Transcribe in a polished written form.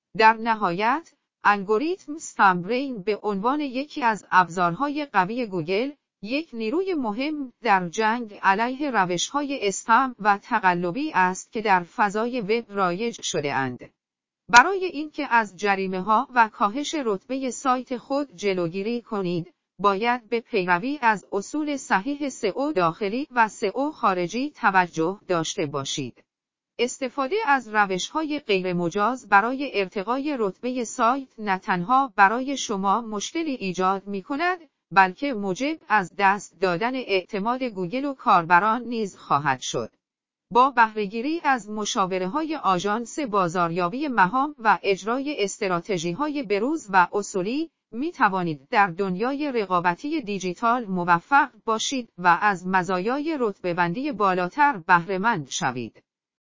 در نهایت، الگوریتم سامبرین به عنوان یکی از ابزارهای قوی گوگل، یک نیروی مهم در جنگ علیه روش‌های اسپم و تقلبی است که در فضای وب رایج شده اند. برای اینکه از جریمه‌ها و کاهش رتبه سایت خود جلوگیری کنید، باید به پیروی از اصول صحیح سئو داخلی و سئو خارجی توجه داشته باشید. استفاده از روش‌های غیرمجاز برای ارتقای رتبه سایت نه تنها برای شما مشکلی ایجاد می‌کند، بلکه موجب از دست دادن اعتماد گوگل و کاربران نیز خواهد شد. با بهره‌گیری از مشاوره‌های آژانس بازاریابی مهام و اجرای استراتژی‌های بروز و اصولی، می‌توانید در دنیای رقابتی دیجیتال موفق باشید و از مزایای رتبه‌بندی بالاتر بهره‌مند شوید.